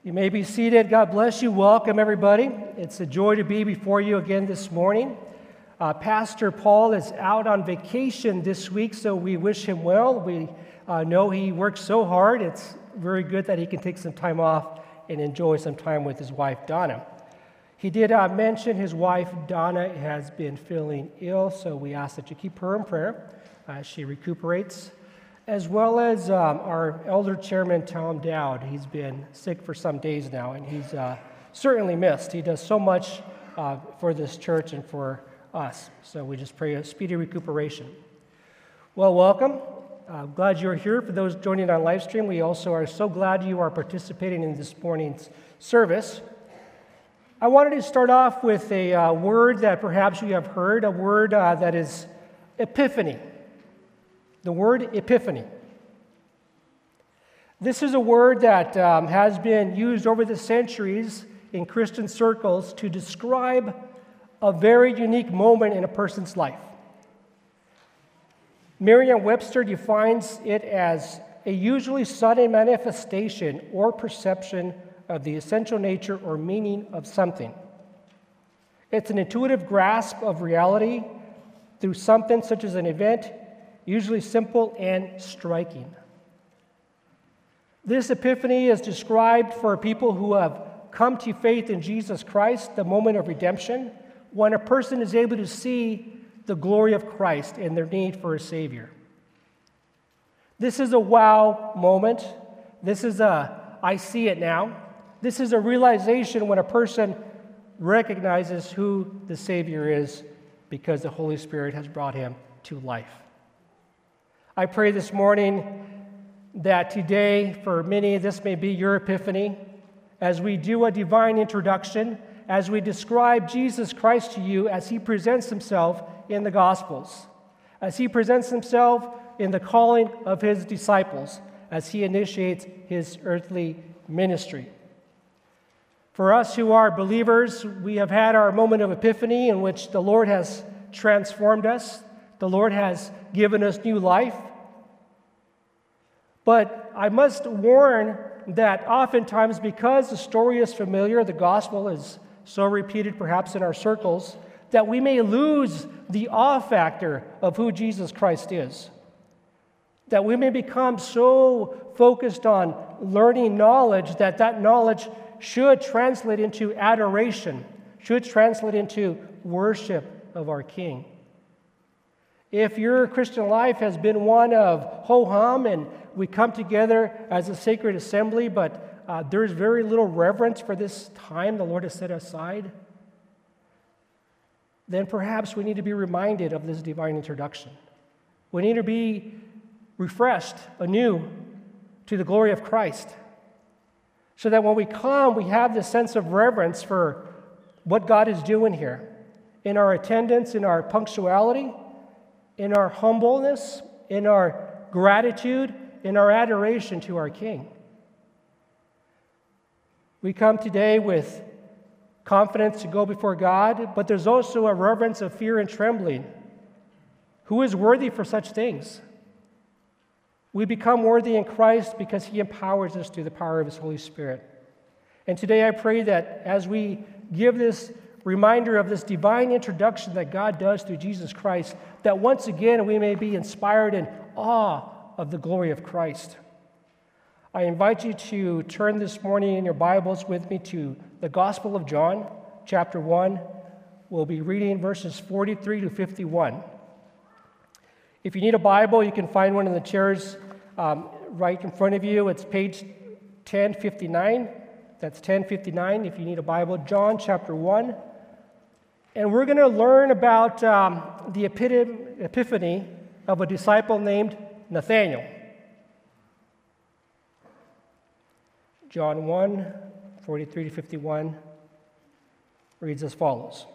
You may be seated. God bless you. Welcome, everybody. It's a joy to be before you again this morning. Pastor Paul is out on vacation this week, so we wish him well. We know he works so hard. It's very good that he can take some time off and enjoy some time with his wife, Donna. He did mention his wife, Donna, has been feeling ill, so we ask that you keep her in prayer as she recuperates, as well as our elder chairman, Tom Dowd. He's been sick for some days now, and he's certainly missed. He does so much for this church and for us, so we just pray a speedy recuperation. Well, welcome. I'm glad you're here. For those joining on live stream, we also are so glad you are participating in this morning's service. I wanted to start off with a word that perhaps you have heard, a word that is epiphany. The word epiphany. This is a word that has been used over the centuries in Christian circles to describe a very unique moment in a person's life. Merriam-Webster defines it as a usually sudden manifestation or perception of the essential nature or meaning of something. It's an intuitive grasp of reality through something such as an event, usually simple and striking. This epiphany is described for people who have come to faith in Jesus Christ, the moment of redemption, when a person is able to see the glory of Christ and their need for a Savior. This is a wow moment. This is I see it now. This is a realization when a person recognizes who the Savior is because the Holy Spirit has brought him to life. I pray this morning that today, for many, this may be your epiphany, as we do a divine introduction, as we describe Jesus Christ to you as he presents himself in the Gospels, as he presents himself in the calling of his disciples, as he initiates his earthly ministry. For us who are believers, we have had our moment of epiphany in which the Lord has transformed us. The Lord has given us new life. But I must warn that oftentimes, because the story is familiar, the gospel is so repeated perhaps in our circles, that we may lose the awe factor of who Jesus Christ is. That we may become so focused on learning knowledge that knowledge should translate into adoration, should translate into worship of our King. If your Christian life has been one of ho-hum and we come together as a sacred assembly, but there's very little reverence for this time the Lord has set aside, then perhaps we need to be reminded of this divine introduction. We need to be refreshed anew to the glory of Christ, so that when we come, we have this sense of reverence for what God is doing here, in our attendance, in our punctuality, in our humbleness, in our gratitude, in our adoration to our King. We come today with confidence to go before God, but there's also a reverence of fear and trembling. Who is worthy for such things? We become worthy in Christ because he empowers us through the power of his Holy Spirit. And today I pray that as we give this reminder of this divine introduction that God does through Jesus Christ, that once again we may be inspired in awe of the glory of Christ. I invite you to turn this morning in your Bibles with me to the Gospel of John, chapter 1. We'll be reading verses 43 to 51. If you need a Bible, you can find one in the chairs right in front of you. It's page 1059. That's 1059 if you need a Bible. John chapter 1. And we're going to learn about the epiphany of a disciple named Nathanael. John 1, 43 to 51 reads as follows.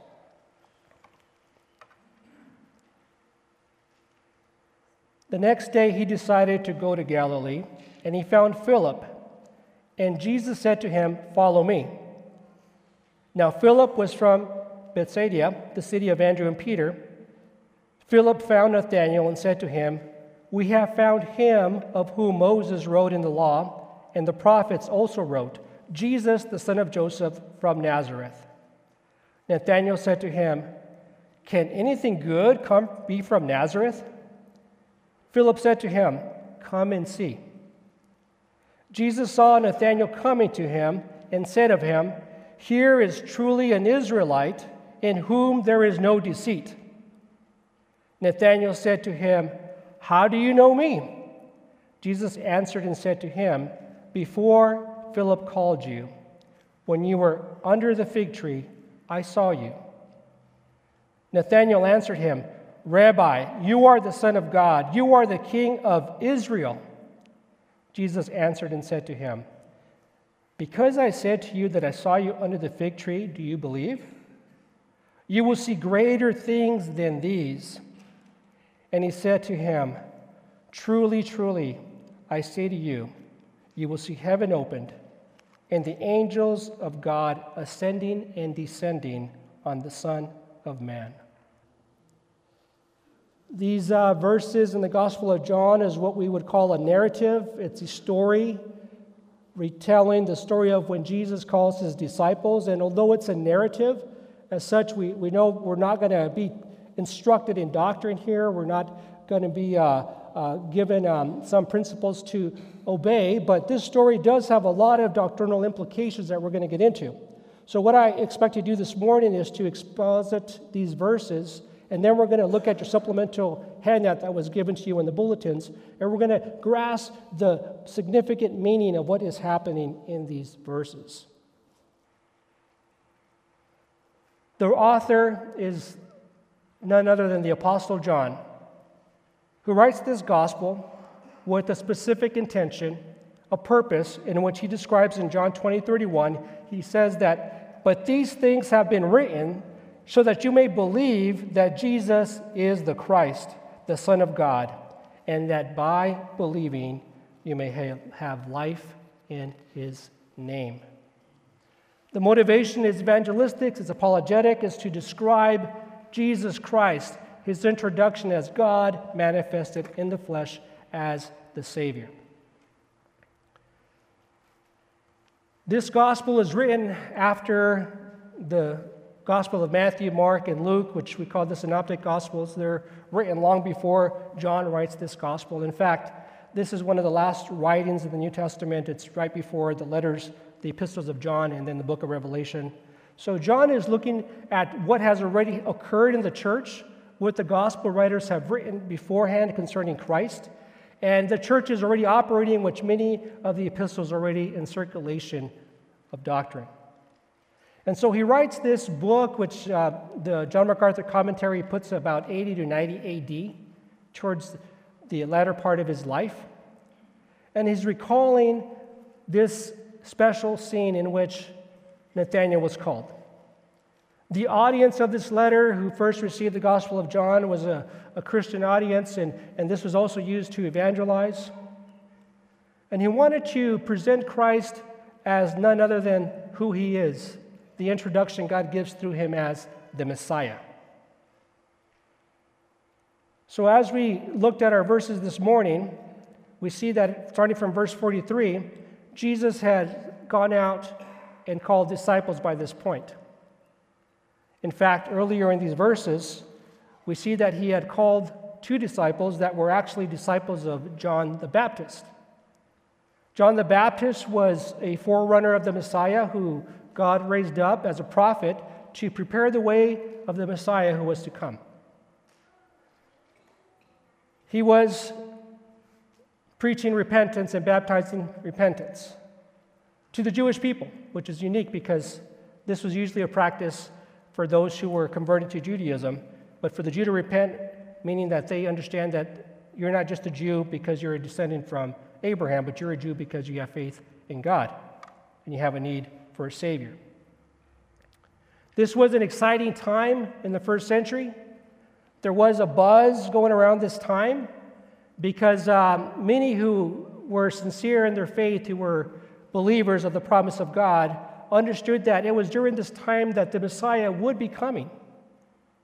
The next day he decided to go to Galilee, and he found Philip. And Jesus said to him, "Follow me." Now Philip was from Bethsaida, the city of Andrew and Peter. Philip found Nathanael and said to him, "We have found him of whom Moses wrote in the law, and the prophets also wrote, Jesus, the son of Joseph from Nazareth. Nathanael said to him, Can anything good be from Nazareth? Philip said to him, Come and see. Jesus saw Nathanael coming to him and said of him, Here is truly an Israelite in whom there is no deceit. Nathanael said to him, How do you know me? Jesus answered and said to him, Before Philip called you, when you were under the fig tree, I saw you. Nathanael answered him, Rabbi, you are the Son of God. You are the King of Israel. Jesus answered and said to him, Because I said to you that I saw you under the fig tree, do you believe? You will see greater things than these. And he said to him, Truly, truly, I say to you, you will see heaven opened, and the angels of God ascending and descending on the Son of Man. These verses in the Gospel of John is what we would call a narrative. It's a story retelling the story of when Jesus calls his disciples. And although it's a narrative, as such, we know we're not going to be instructed in doctrine here. We're not going to be given some principles to obey. But this story does have a lot of doctrinal implications that we're going to get into. So what I expect to do this morning is to exposit these verses, and then we're going to look at your supplemental handout that was given to you in the bulletins, and we're going to grasp the significant meaning of what is happening in these verses. The author is none other than the Apostle John, who writes this gospel with a specific intention, a purpose, in which he describes in John 20:31. He says that, But these things have been written so that you may believe that Jesus is the Christ, the Son of God, and that by believing you may have life in his name. The motivation is evangelistic, it's apologetic, is to describe Jesus Christ, his introduction as God manifested in the flesh as the Savior. This gospel is written after the Gospel of Matthew, Mark, and Luke, which we call the Synoptic Gospels. They're written long before John writes this gospel. In fact, this is one of the last writings of the New Testament. It's right before the letters, the epistles of John, and then the book of Revelation. So John is looking at what has already occurred in the church, what the gospel writers have written beforehand concerning Christ, and the church is already operating, which many of the epistles are already in circulation of doctrine. And so he writes this book, which the John MacArthur commentary puts about 80 to 90 A.D., towards the latter part of his life. And he's recalling this special scene in which Nathanael was called. The audience of this letter, who first received the Gospel of John, was a Christian audience, and this was also used to evangelize. And he wanted to present Christ as none other than who he is, the introduction God gives through him as the Messiah. So as we looked at our verses this morning, we see that starting from verse 43, Jesus had gone out and called disciples by this point. In fact, earlier in these verses, we see that he had called 2 disciples that were actually disciples of John the Baptist. John the Baptist was a forerunner of the Messiah who God raised up as a prophet to prepare the way of the Messiah who was to come. He was preaching repentance and baptizing repentance to the Jewish people, which is unique because this was usually a practice for those who were converted to Judaism. But for the Jew to repent, meaning that they understand that you're not just a Jew because you're a descendant from Abraham, but you're a Jew because you have faith in God and you have a need for a Savior. This was an exciting time in the first century. There was a buzz going around this time because many who were sincere in their faith, who were believers of the promise of God, understood that it was during this time that the Messiah would be coming.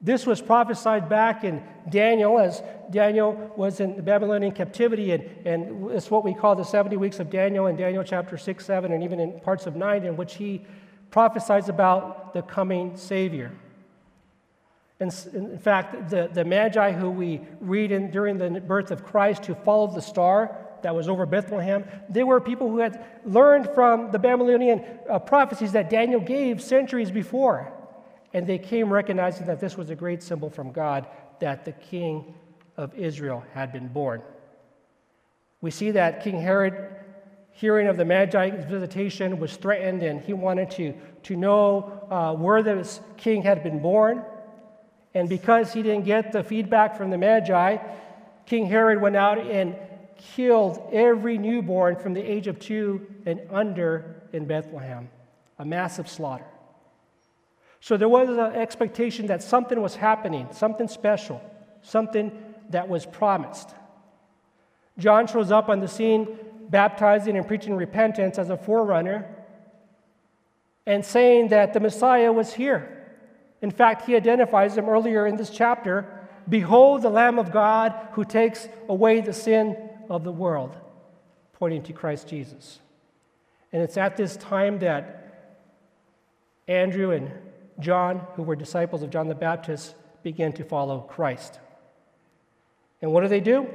This was prophesied back in Daniel, as Daniel was in the Babylonian captivity, and it's what we call the 70 weeks of Daniel in Daniel chapter 6, 7, and even in parts of 9, in which he prophesies about the coming Savior. And in fact, the Magi who we read during the birth of Christ, who followed the star that was over Bethlehem, they were people who had learned from the Babylonian prophecies that Daniel gave centuries before. And they came recognizing that this was a great symbol from God, that the King of Israel had been born. We see that King Herod, hearing of the Magi's visitation, was threatened, and he wanted to know where this king had been born. And because he didn't get the feedback from the Magi, King Herod went out and killed every newborn from the age of 2 and under in Bethlehem, a massive slaughter. So there was an expectation that something was happening, something special, something that was promised. John shows up on the scene, baptizing and preaching repentance as a forerunner, and saying that the Messiah was here. In fact, he identifies him earlier in this chapter. Behold the Lamb of God who takes away the sin of the world, pointing to Christ Jesus. And it's at this time that Andrew and John, who were disciples of John the Baptist, began to follow Christ. And what do?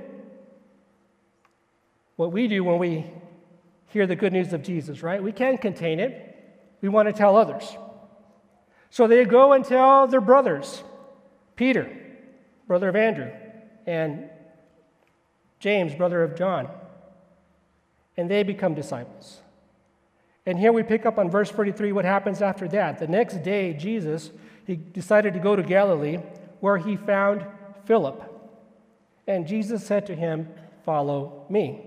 What we do when we hear the good news of Jesus, right? We can't contain it. We want to tell others. So they go and tell their brothers, Peter, brother of Andrew, and James, brother of John. And they become disciples. And here we pick up on verse 43, what happens after that. The next day, Jesus, he decided to go to Galilee, where he found Philip. And Jesus said to him, "Follow me."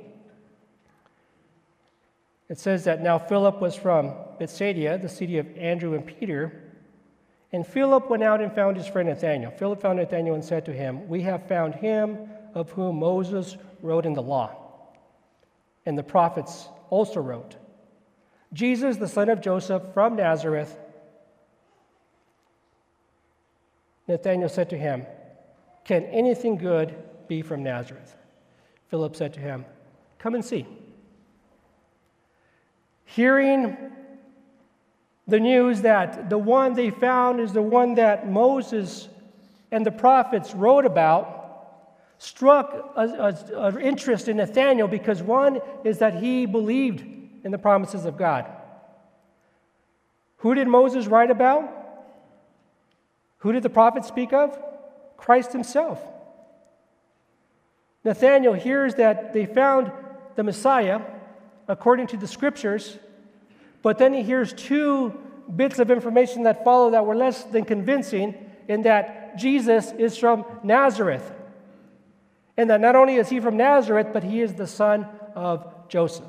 It says that now Philip was from Bethsaida, the city of Andrew and Peter. And Philip went out and found his friend Nathanael. Philip found Nathanael and said to him, "We have found him of whom Moses wrote in the law, and the prophets also wrote, Jesus, the son of Joseph, from Nazareth." Nathanael said to him, "Can anything good be from Nazareth?" Philip said to him, "Come and see." Hearing the news that the one they found is the one that Moses and the prophets wrote about, struck an interest in Nathanael, because one is that he believed in the promises of God. Who did Moses write about? Who did the prophets speak of? Christ himself. Nathanael hears that they found the Messiah according to the scriptures, but then he hears two bits of information that follow that were less than convincing, in that Jesus is from Nazareth, and that not only is he from Nazareth, but he is the son of Joseph.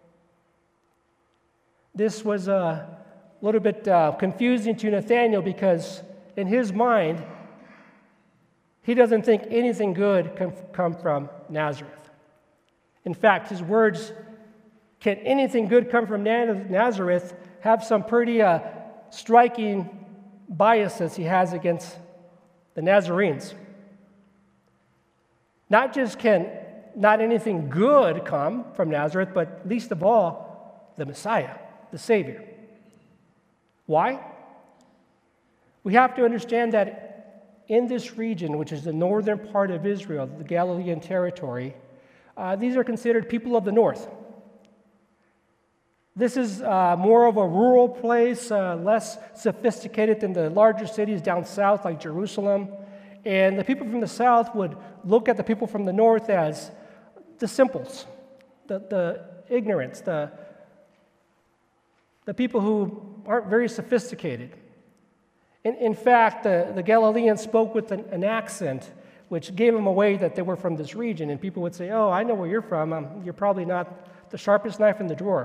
This was a little bit confusing to Nathanael, because in his mind, he doesn't think anything good can come from Nazareth. In fact, his words, "Can anything good come from Nazareth?" have some pretty striking biases he has against the Nazarenes. Not just can not anything good come from Nazareth, but least of all, the Messiah, the Savior. Why? We have to understand that in this region, which is the northern part of Israel, the Galilean territory, these are considered people of the north. This is more of a rural place, less sophisticated than the larger cities down south like Jerusalem. And the people from the south would look at the people from the north as the simples, the ignorants, the people who aren't very sophisticated. In fact, the Galileans spoke with an accent which gave them away that they were from this region. And people would say, "Oh, I know where you're from. You're probably not the sharpest knife in the drawer."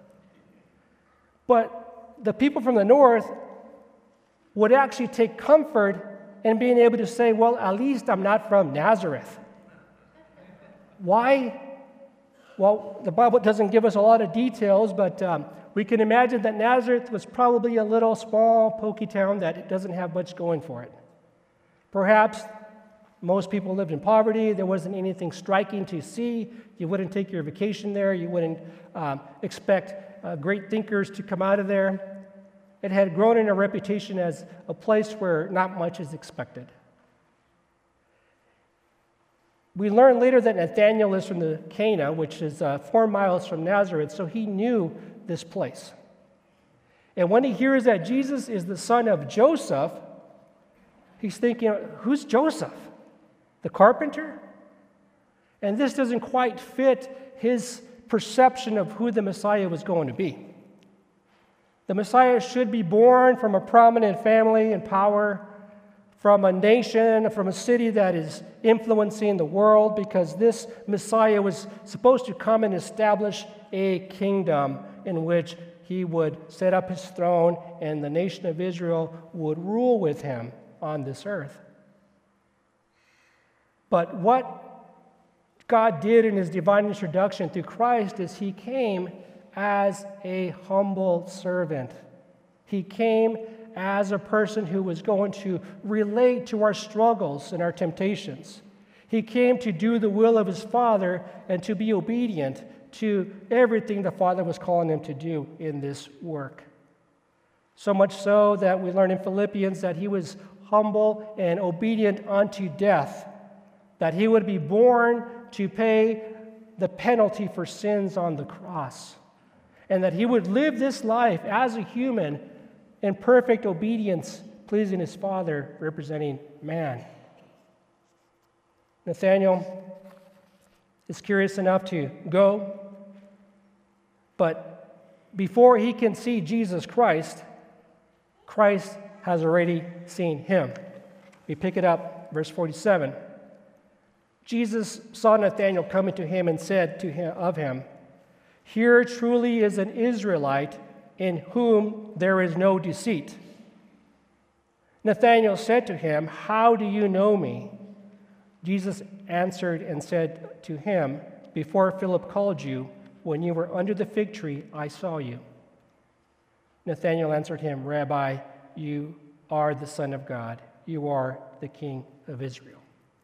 But the people from the north would actually take comfort in being able to say, "Well, at least I'm not from Nazareth." Why? Well, the Bible doesn't give us a lot of details, but we can imagine that Nazareth was probably a little small, pokey town that doesn't have much going for it. Perhaps most people lived in poverty. There wasn't anything striking to see. You wouldn't take your vacation there. You wouldn't expect great thinkers to come out of there. It had grown in a reputation as a place where not much is expected. We learn later that Nathanael is from the Cana, which is 4 miles from Nazareth, so he knew this place. And when he hears that Jesus is the son of Joseph, he's thinking, who's Joseph? The carpenter? And this doesn't quite fit his perception of who the Messiah was going to be. The Messiah should be born from a prominent family and power, from a nation, from a city that is influencing the world, because this Messiah was supposed to come and establish a kingdom in which he would set up his throne and the nation of Israel would rule with him on this earth. But what God did in his divine introduction through Christ is he came as a humble servant. He came as a person who was going to relate to our struggles and our temptations. He came to do the will of his Father and to be obedient to everything the Father was calling him to do in this work. So much so that we learn in Philippians that he was humble and obedient unto death, that he would be born to pay the penalty for sins on the cross, and that he would live this life as a human in perfect obedience, pleasing his Father, representing man. Nathanael is curious enough to go, but before he can see Jesus Christ, Christ has already seen him. We pick it up, verse 47. Jesus saw Nathanael coming to him and said to him of him, "Here truly is an Israelite in whom there is no deceit." Nathanael said to him, "How do you know me?" Jesus answered and said to him, "Before Philip called you, when you were under the fig tree, I saw you." Nathanael answered him, "Rabbi, you are the Son of God. You are the King of Israel."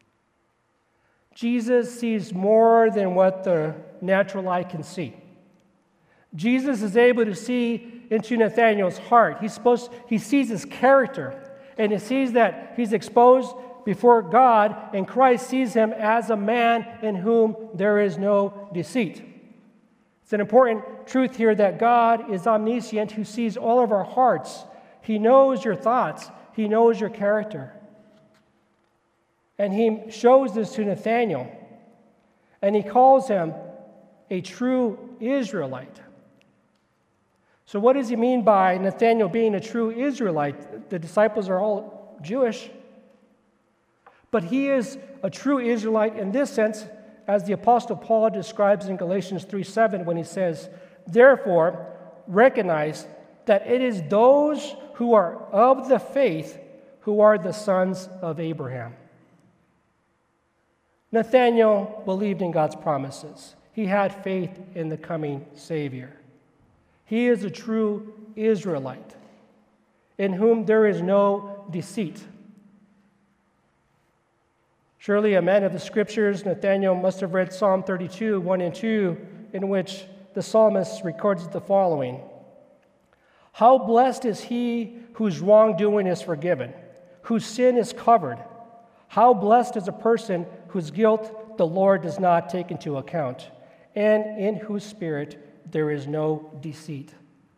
Jesus sees more than what the natural eye can see. Jesus is able to see into Nathanael's heart. He sees his character, and he sees that he's exposed before God, and Christ sees him as a man in whom there is no deceit. It's an important truth here that God is omniscient, who sees all of our hearts. He knows your thoughts. He knows your character. And he shows this to Nathanael, and he calls him a true Israelite. So what does he mean by Nathanael being a true Israelite? The disciples are all Jewish. But he is a true Israelite in this sense, as the Apostle Paul describes in Galatians 3:7 when he says, "Therefore, recognize that it is those who are of the faith who are the sons of Abraham." Nathanael believed in God's promises. He had faith in the coming Savior. He is a true Israelite in whom there is no deceit. Surely a man of the Scriptures, Nathanael must have read Psalm 32, 1 and 2, in which the psalmist records the following: "How blessed is he whose wrongdoing is forgiven, whose sin is covered. How blessed is a person whose guilt the Lord does not take into account, and in whose spirit there is no deceit."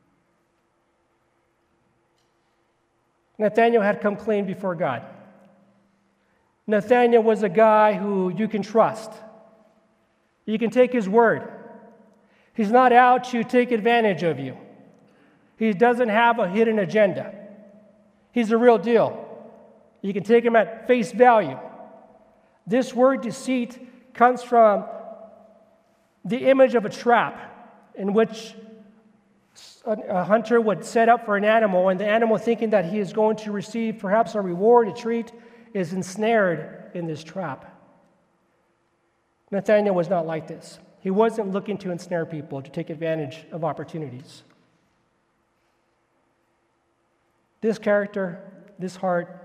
Nathanael had come clean before God. Nathanael was a guy who you can trust. You can take his word. He's not out to take advantage of you. He doesn't have a hidden agenda. He's the real deal. You can take him at face value. This word deceit comes from the image of a trap in which a hunter would set up for an animal, and the animal, thinking that he is going to receive perhaps a reward, a treat, is ensnared in this trap. Nathanael was not like this. He wasn't looking to ensnare people, to take advantage of opportunities. This character, this heart,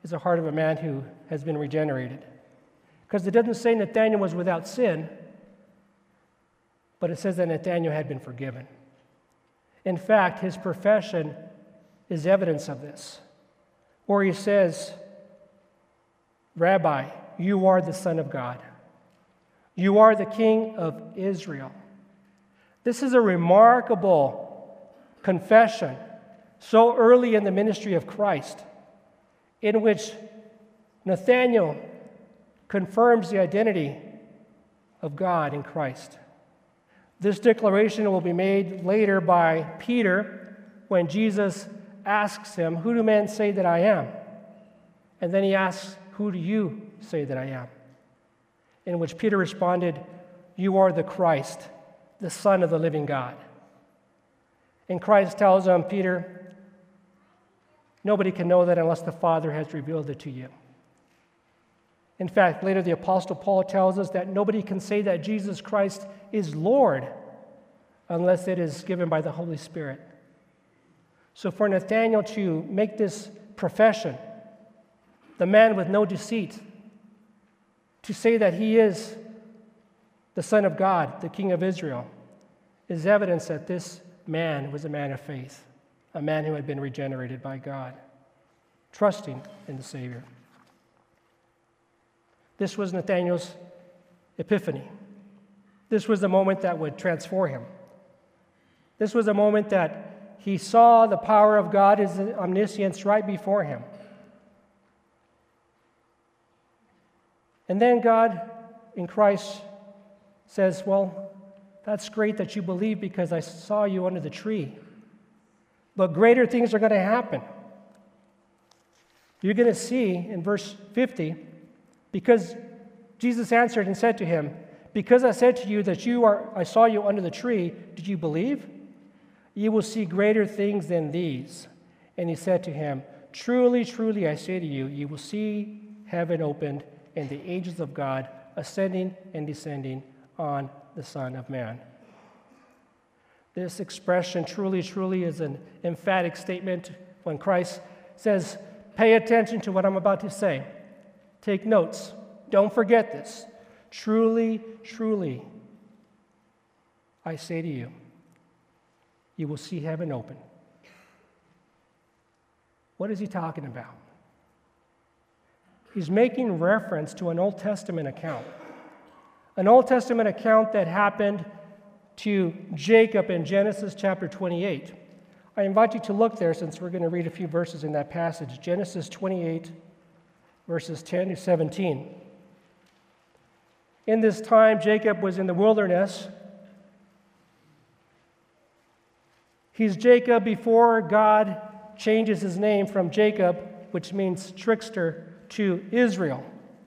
is the heart of a man who has been regenerated. Because it doesn't say Nathanael was without sin, but it says that Nathanael had been forgiven. In fact, his profession is evidence of this, where he says, Rabbi, you are the Son of God. You are the King of Israel. This is a remarkable confession so early in the ministry of Christ, in which Nathanael confirms the identity of God in Christ. This declaration will be made later by Peter when Jesus asks him, "Who do men say that I am?" And then he asks, "Who do you say that I am?" In which Peter responded, "You are the Christ, the Son of the living God." And Christ tells him, "Peter, nobody can know that unless the Father has revealed it to you." In fact, later the Apostle Paul tells us that nobody can say that Jesus Christ is Lord unless it is given by the Holy Spirit. So for Nathanael to make this profession, the man with no deceit, to say that he is the Son of God, the King of Israel, is evidence that this man was a man of faith, a man who had been regenerated by God, trusting in the Savior. This was Nathanael's epiphany. This was the moment that would transform him. This was a moment that he saw the power of God, his omniscience, right before him. And then God, in Christ, says, "Well, that's great that you believe because I saw you under the tree. But greater things are going to happen. You're going to see in verse 50, because Jesus answered and said to him, because I said to you that I saw you under the tree, did you believe? You will see greater things than these." And he said to him, "Truly, truly, I say to you, you will see heaven opened and the angels of God ascending and descending on the Son of Man." This expression, truly, truly, is an emphatic statement when Christ says, "Pay attention to what I'm about to say. Take notes. Don't forget this. Truly, truly, I say to you, you will see heaven open." What is he talking about? He's making reference to an Old Testament account. An Old Testament account that happened to Jacob in Genesis chapter 28. I invite you to look there since we're going to read a few verses in that passage. Genesis 28, verses 10 to 17. In this time, Jacob was in the wilderness. He's Jacob before God changes his name from Jacob, which means trickster, to Israel.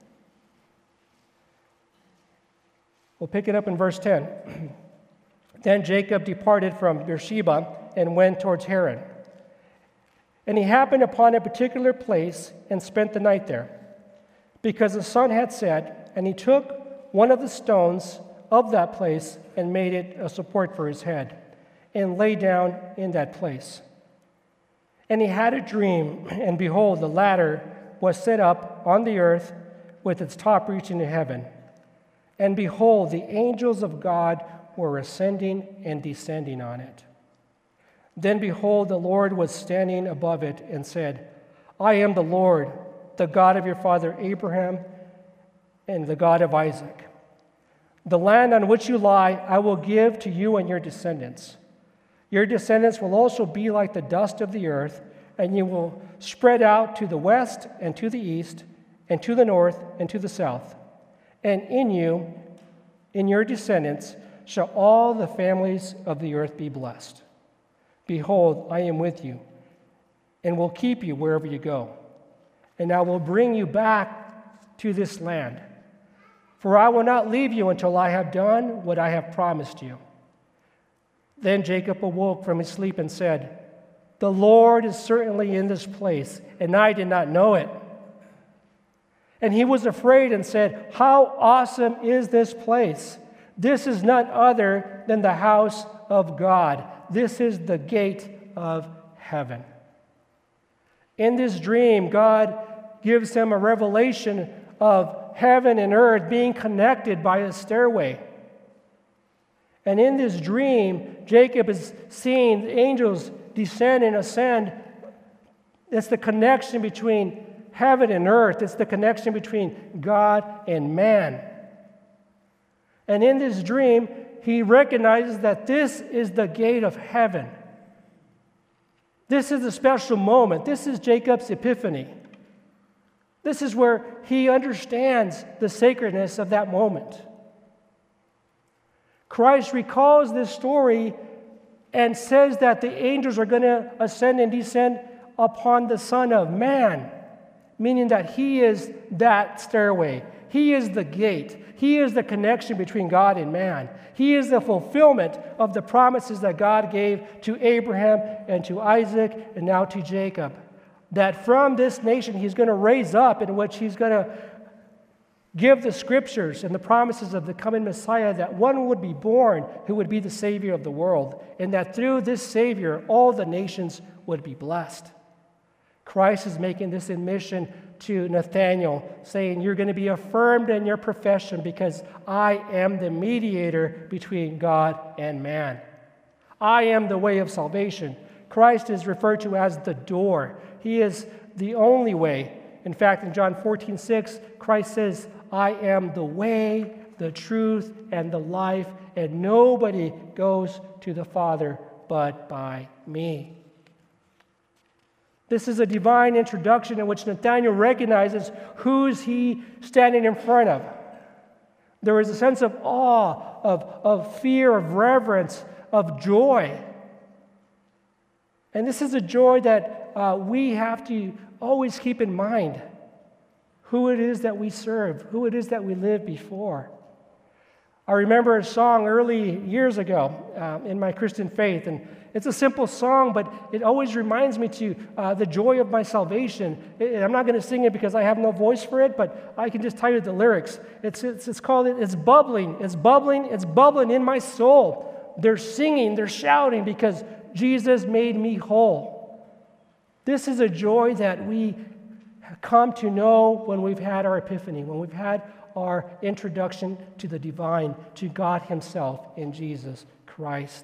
We'll pick it up in verse 10. Then Jacob departed from Beersheba and went towards Haran. And he happened upon a particular place and spent the night there, because the sun had set, and he took one of the stones of that place and made it a support for his head, and lay down in that place. And he had a dream, and behold, the ladder was set up on the earth with its top reaching to heaven. And behold, the angels of God were ascending and descending on it. Then behold, the Lord was standing above it and said, "I am the Lord, the God of your father Abraham and the God of Isaac. The land on which you lie I will give to you and your descendants. Your descendants will also be like the dust of the earth, and you will spread out to the west and to the east and to the north and to the south. And in you, in your descendants, shall all the families of the earth be blessed. Behold, I am with you, and will keep you wherever you go. And I will bring you back to this land. For I will not leave you until I have done what I have promised you." Then Jacob awoke from his sleep and said, "The Lord is certainly in this place, and I did not know it." And he was afraid and said, "How awesome is this place! This is none other than the house of God. This is the gate of heaven." In this dream, God gives him a revelation of heaven and earth being connected by a stairway. And in this dream, Jacob is seeing the angels descend and ascend. It's the connection between heaven and earth. It's the connection between God and man. And in this dream, he recognizes that this is the gate of heaven. This is a special moment. This is Jacob's epiphany. This is where he understands the sacredness of that moment. Christ recalls this story and says that the angels are going to ascend and descend upon the Son of Man, meaning that he is that stairway. He is the gate. He is the connection between God and man. He is the fulfillment of the promises that God gave to Abraham and to Isaac and now to Jacob. That from this nation he's going to raise up, in which he's going to give the scriptures and the promises of the coming Messiah, that one would be born who would be the Savior of the world, and that through this Savior all the nations would be blessed. Christ is making this admission to Nathanael, saying, you're going to be affirmed in your profession because I am the mediator between God and man. I am the way of salvation. Christ is referred to as the door. He is the only way. In fact, in John 14:6, Christ says, I am the way, the truth, and the life, and nobody goes to the Father but by me. This is a divine introduction in which Nathanael recognizes who's he standing in front of. There is a sense of awe, of fear, of reverence, of joy. And this is a joy that we have to always keep in mind. Who it is that we serve, who it is that we live before. I remember a song early years ago in my Christian faith, and it's a simple song, but it always reminds me to the joy of my salvation. I'm not going to sing it because I have no voice for it, but I can just tell you the lyrics. It's called, it's bubbling, it's bubbling, it's bubbling in my soul. They're singing, they're shouting because Jesus made me whole. This is a joy that we come to know when we've had our epiphany, when we've had our introduction to the divine, to God himself in Jesus Christ.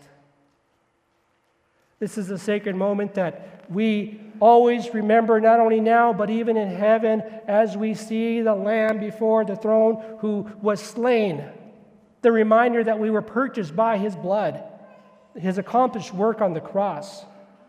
This is a sacred moment that we always remember, not only now, but even in heaven, as we see the Lamb before the throne who was slain. The reminder that we were purchased by his blood, his accomplished work on the cross.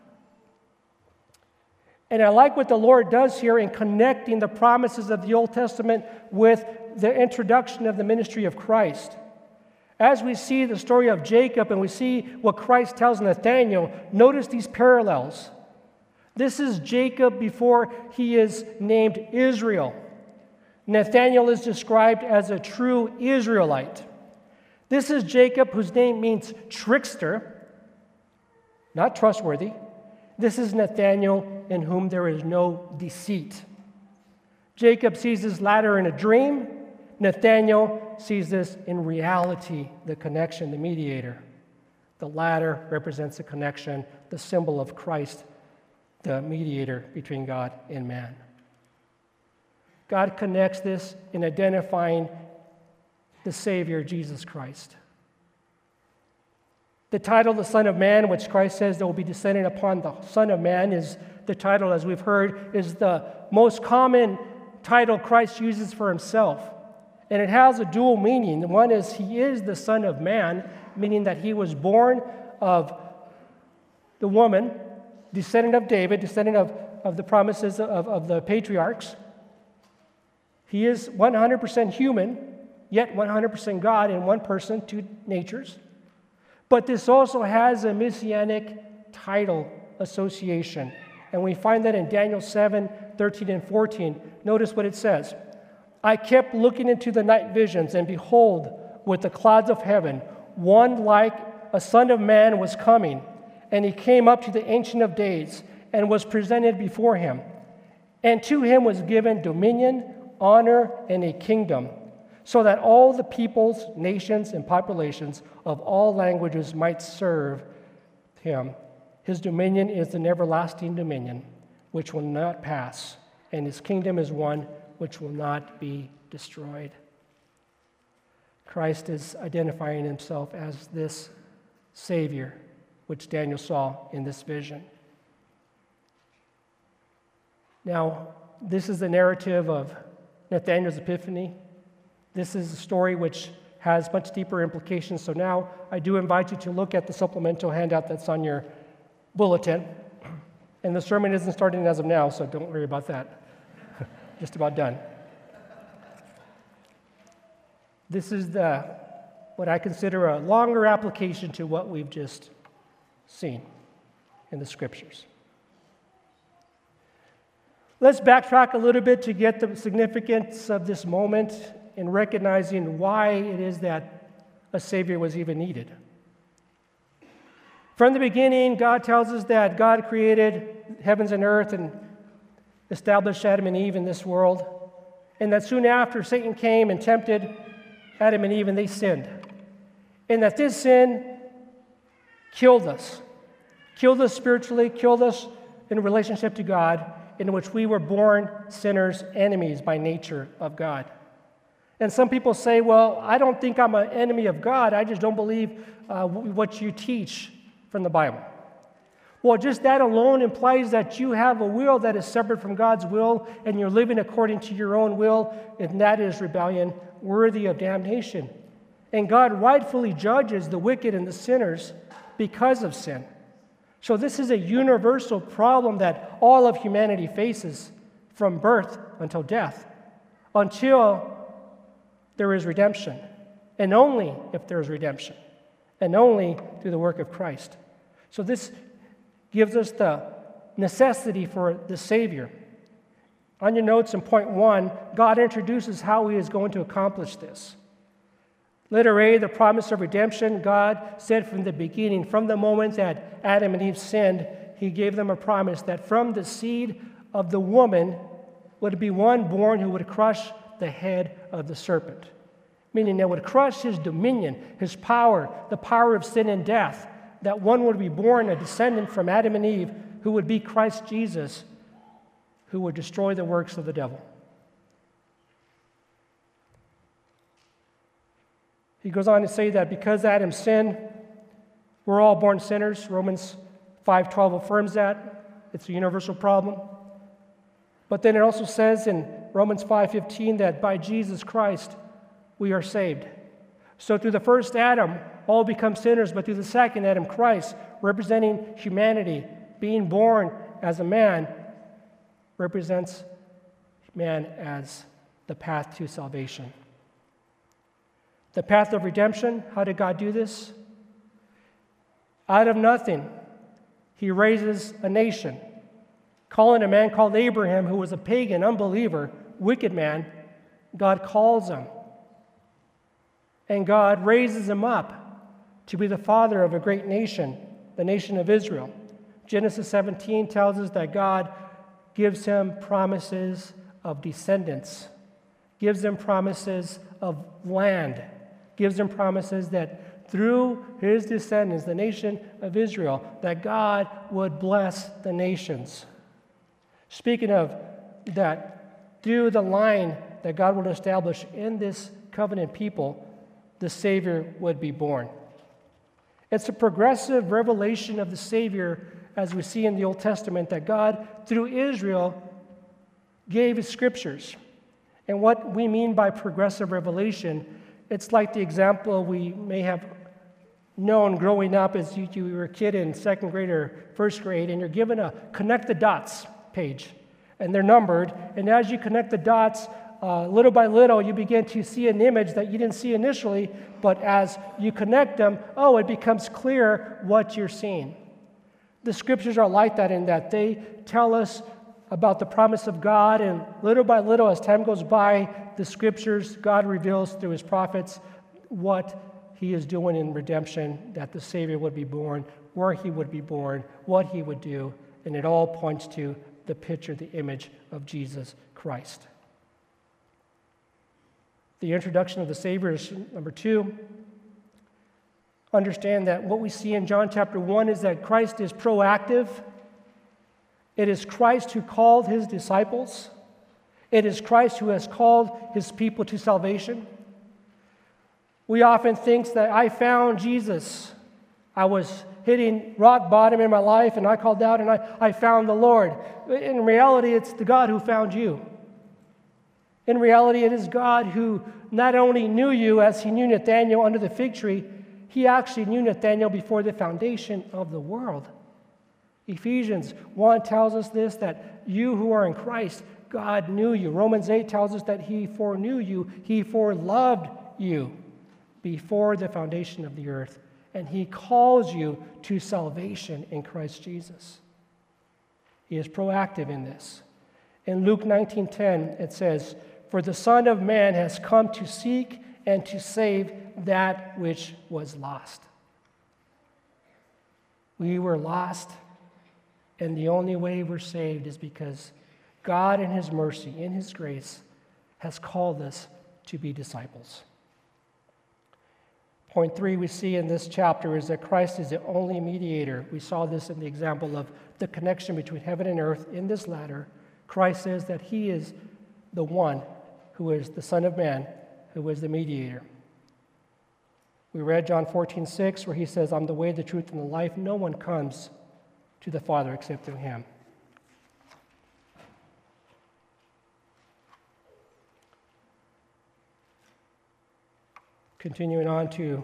And I like what the Lord does here in connecting the promises of the Old Testament with the introduction of the ministry of Christ. As we see the story of Jacob and we see what Christ tells Nathanael, notice these parallels. This is Jacob before he is named Israel. Nathanael is described as a true Israelite. This is Jacob, whose name means trickster, not trustworthy. This is Nathanael, in whom there is no deceit. Jacob sees this ladder in a dream. Nathanael sees this in reality, the connection, the mediator. The ladder represents the connection, the symbol of Christ, the mediator between God and man. God connects this in identifying the Savior, Jesus Christ. The title, the Son of Man, which Christ says that will be descending upon the Son of Man, is the title, as we've heard, is the most common title Christ uses for himself. And it has a dual meaning. One is he is the Son of Man, meaning that he was born of the woman, descendant of David, descendant of the promises of the patriarchs. He is 100% human, yet 100% God in one person, two natures. But this also has a messianic title association. And we find that in Daniel 7, 13 and 14. Notice what it says. I kept looking into the night visions, and behold, with the clouds of heaven, one like a son of man was coming. And he came up to the Ancient of Days and was presented before him. And to him was given dominion, honor, and a kingdom, so that all the peoples, nations, and populations of all languages might serve him. His dominion is an everlasting dominion, which will not pass, and his kingdom is one which will not be destroyed. Christ is identifying himself as this Savior, which Daniel saw in this vision. Now, this is the narrative of Nathanael's epiphany. This is a story which has much deeper implications. So now I do invite you to look at the supplemental handout that's on your bulletin. And the sermon isn't starting as of now, so don't worry about that. Just about done. This is what I consider a longer application to what we've just seen in the scriptures. Let's backtrack a little bit to get the significance of this moment in recognizing why it is that a Savior was even needed. From the beginning, God tells us that God created heavens and earth and established Adam and Eve in this world, and that soon after, Satan came and tempted Adam and Eve, and they sinned. And that this sin killed us spiritually, killed us in relationship to God, in which we were born sinners, enemies by nature of God. And some people say, well, I don't think I'm an enemy of God. I just don't believe what you teach from the Bible. Well, just that alone implies that you have a will that is separate from God's will, and you're living according to your own will, and that is rebellion, worthy of damnation. And God rightfully judges the wicked and the sinners because of sin. So this is a universal problem that all of humanity faces from birth until death, until there is redemption, and only if there is redemption, and only through the work of Christ. So this gives us the necessity for the Savior. On your notes in point 1, God introduces how he is going to accomplish this. Letter A, the promise of redemption. God said from the beginning, from the moment that Adam and Eve sinned, he gave them a promise that from the seed of the woman would be one born who would crush the head of the serpent, meaning that would crush his dominion, his power, the power of sin and death, that one would be born a descendant from Adam and Eve who would be Christ Jesus, who would destroy the works of the devil. He goes on to say that because Adam sinned, we're all born sinners. Romans 5:12 affirms that. It's a universal problem. But then it also says in Romans 5:15 that by Jesus Christ we are saved. So through the first Adam, all become sinners, but through the second Adam, Christ, representing humanity, being born as a man, represents man as the path to salvation. The path of redemption, how did God do this? Out of nothing, he raises a nation, calling a man called Abraham, who was a pagan, unbeliever, wicked man. God calls him. And God raises him up to be the father of a great nation, the nation of Israel. Genesis 17 tells us that God gives him promises of descendants, gives him promises of land, gives him promises that through his descendants, the nation of Israel, that God would bless the nations. Speaking of that, through the line that God would establish in this covenant people, the Savior would be born. It's a progressive revelation of the Savior, as we see in the Old Testament, that God, through Israel, gave his scriptures. And what we mean by progressive revelation, it's like the example we may have known growing up as you were a kid in second grade or first grade, and you're given a connect the dots page, and they're numbered, and as you connect the dots, little by little, you begin to see an image that you didn't see initially, but as you connect them, it becomes clear what you're seeing. The scriptures are like that in that they tell us about the promise of God, and little by little, as time goes by, the scriptures, God reveals through his prophets what he is doing in redemption, that the Savior would be born, where he would be born, what he would do, and it all points to the picture, the image of Jesus Christ. The introduction of the Savior is number 2. Understand that what we see in John chapter 1 is that Christ is proactive. It is Christ who called his disciples. It is Christ who has called his people to salvation. We often think that I found Jesus. I was hitting rock bottom in my life, and I called out, and I found the Lord. In reality, it's the God who found you. In reality, it is God who not only knew you as he knew Nathanael under the fig tree, he actually knew Nathanael before the foundation of the world. Ephesians 1 tells us this, that you who are in Christ, God knew you. Romans 8 tells us that he foreknew you, he foreloved you before the foundation of the earth, and he calls you to salvation in Christ Jesus. He is proactive in this. In Luke 19:10, it says, "For the Son of Man has come to seek and to save that which was lost." We were lost, and the only way we're saved is because God in his mercy, in his grace, has called us to be disciples. Point 3 we see in this chapter is that Christ is the only mediator. We saw this in the example of the connection between heaven and earth in this ladder. Christ says that he is the one who is the Son of Man, who is the mediator. We read John 14:6, where he says, "I'm the way, the truth, and the life. No one comes to the Father except through him." Continuing on to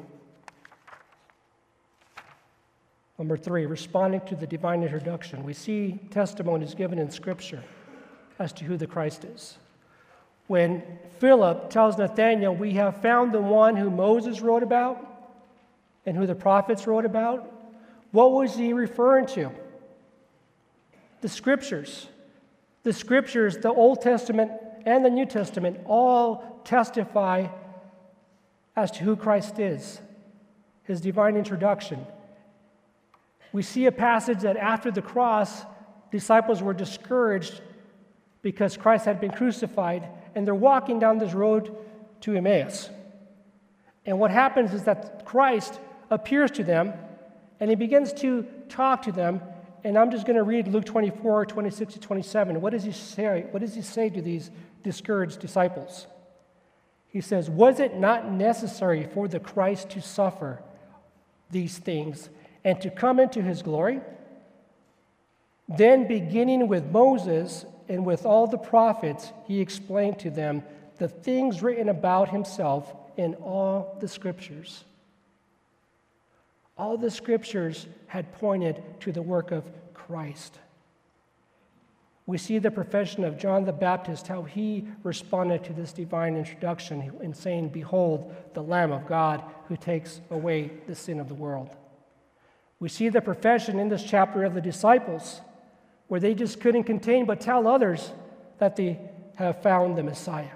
number 3, responding to the divine introduction. We see testimonies given in Scripture as to who the Christ is. When Philip tells Nathanael, "We have found the one who Moses wrote about and who the prophets wrote about," what was he referring to? The Scriptures. The Scriptures, the Old Testament and the New Testament, all testify as to who Christ is, his divine introduction. We see a passage that after the cross, disciples were discouraged because Christ had been crucified, and they're walking down this road to Emmaus. And what happens is that Christ appears to them, and he begins to talk to them. And I'm just going to read Luke 24:26-27. What does he say? What does he say to these discouraged disciples? He says, "Was it not necessary for the Christ to suffer these things and to come into his glory? Then, beginning with Moses and with all the prophets, he explained to them the things written about himself in all the Scriptures." All the Scriptures had pointed to the work of Christ. We see the profession of John the Baptist, how he responded to this divine introduction in saying, "Behold, the Lamb of God who takes away the sin of the world." We see the profession in this chapter of the disciples, where they just couldn't contain but tell others that they have found the Messiah.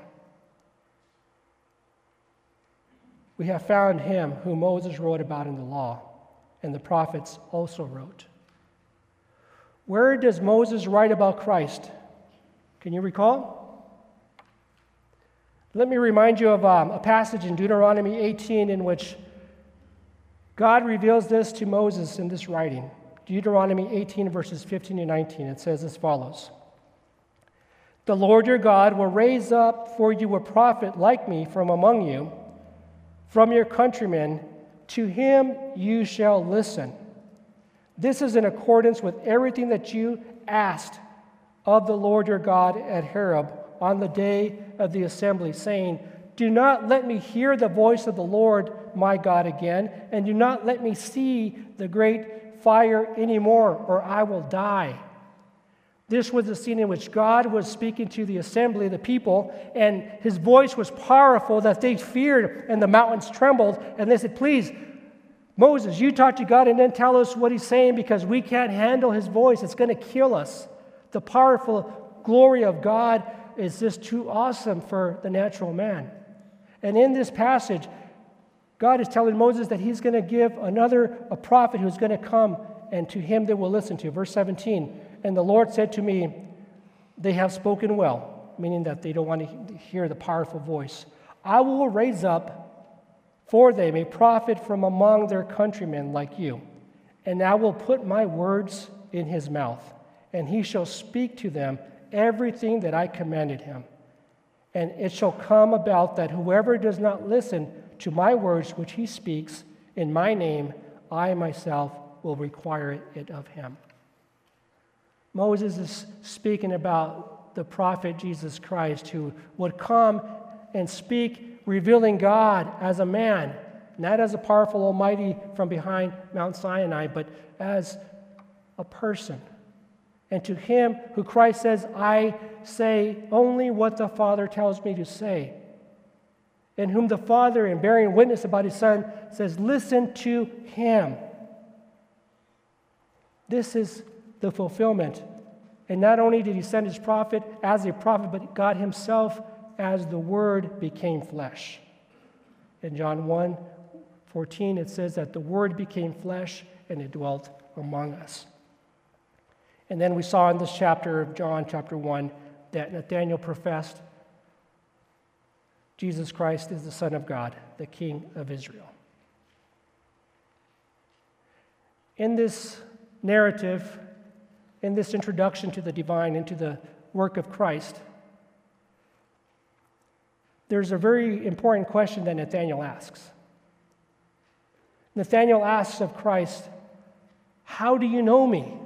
We have found him who Moses wrote about in the law, and the prophets also wrote. Where does Moses write about Christ? Can you recall? Let me remind you of a passage in Deuteronomy 18 in which God reveals this to Moses in this writing. Deuteronomy 18, verses 15-19. It says as follows: "The Lord your God will raise up for you a prophet like me from among you, from your countrymen. To him you shall listen. This is in accordance with everything that you asked of the Lord your God at Horeb on the day of the assembly, saying, 'Do not let me hear the voice of the Lord my God again, and do not let me see the great fire anymore, or I will die.'" This was the scene in which God was speaking to the assembly, the people, and his voice was powerful that they feared and the mountains trembled, and they said, "Please, Moses, you talk to God and then tell us what he's saying, because we can't handle his voice. It's going to kill us." The powerful glory of God is just too awesome for the natural man. And in this passage, God is telling Moses that he's going to give a prophet who's going to come, and to him they will listen to. Verse 17, "And the Lord said to me, they have spoken well," meaning that they don't want to hear the powerful voice. "I will raise up for them a prophet from among their countrymen like you, and I will put my words in his mouth, and he shall speak to them everything that I commanded him. And it shall come about that whoever does not listen to my words which he speaks in my name, I myself will require it of him. Moses is speaking about the prophet Jesus Christ who would come and speak, revealing God as a man, not as a powerful almighty from behind Mount Sinai, but as a person. And to him who Christ says, I say only what the Father tells me to say. And whom the Father, in bearing witness about his Son, says, listen to him. This is the fulfillment. And not only did he send his prophet as a prophet, but God himself as the Word became flesh. In John 1:14, it says that the Word became flesh and it dwelt among us. And then we saw in this chapter of John, chapter 1, that Nathanael professed Jesus Christ is the Son of God, the King of Israel. In this narrative, in this introduction to the divine, into the work of Christ, there's a very important question that Nathanael asks. Nathanael asks of Christ, how do you know me?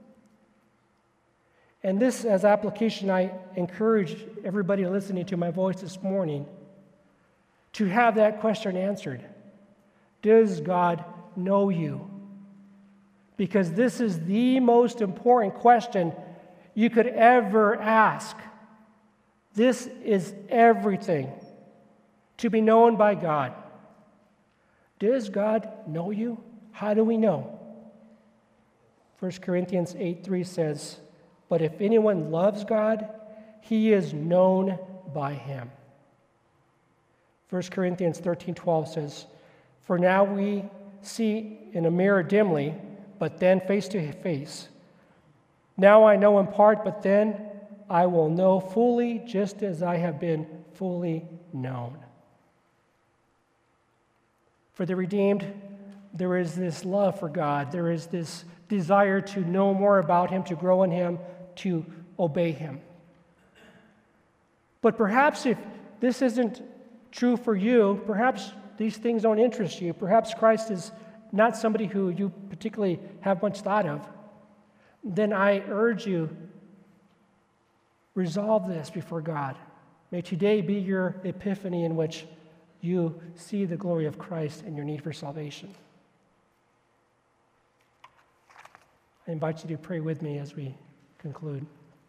And this, as application, I encourage everybody listening to my voice this morning to have that question answered. Does God know you? Because this is the most important question you could ever ask. This is everything to be known by God. Does God know you? How do we know? 1 Corinthians 8:3 says, but if anyone loves God, he is known by him. 1 Corinthians 13:12 says, for now we see in a mirror dimly, but then face to face. Now I know in part, but then I will know fully, just as I have been fully known. For the redeemed, there is this love for God. There is this desire to know more about him, to grow in him, to obey him. But perhaps if this isn't true for you, perhaps these things don't interest you. Perhaps Christ is not somebody who you particularly have much thought of. Then I urge you, resolve this before God. May today be your epiphany in which you see the glory of Christ and your need for salvation. I invite you to pray with me as we conclude.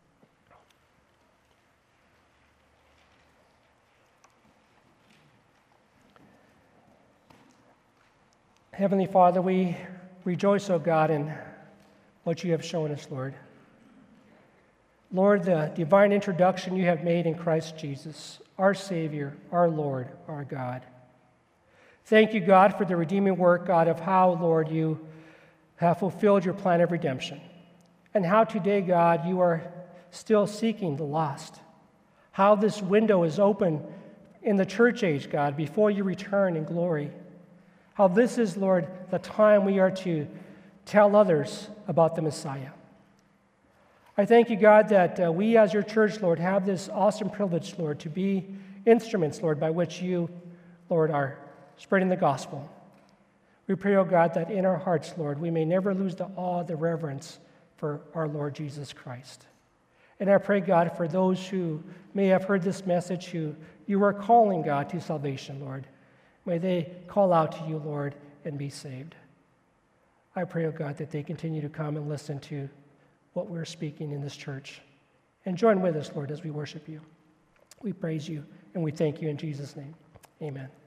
Heavenly Father, we rejoice, O God, in what you have shown us, Lord. Lord, the divine introduction you have made in Christ Jesus, our Savior, our Lord, our God. Thank you, God, for the redeeming work, God, of how, Lord, you have fulfilled your plan of redemption. And how today, God, you are still seeking the lost. How this window is open in the church age, God, before you return in glory. How this is, Lord, the time we are to tell others about the Messiah. I thank you, God, that we as your church, Lord, have this awesome privilege, Lord, to be instruments, Lord, by which you, Lord, are spreading the gospel. We pray, oh God, that in our hearts, Lord, we may never lose the awe, the reverence for our Lord Jesus Christ. And I pray, God, for those who may have heard this message, who you are calling, God, to salvation, Lord. May they call out to you, Lord, and be saved. I pray, oh God, that they continue to come and listen to what we're speaking in this church. And join with us, Lord, as we worship you. We praise you and we thank you in Jesus' name. Amen.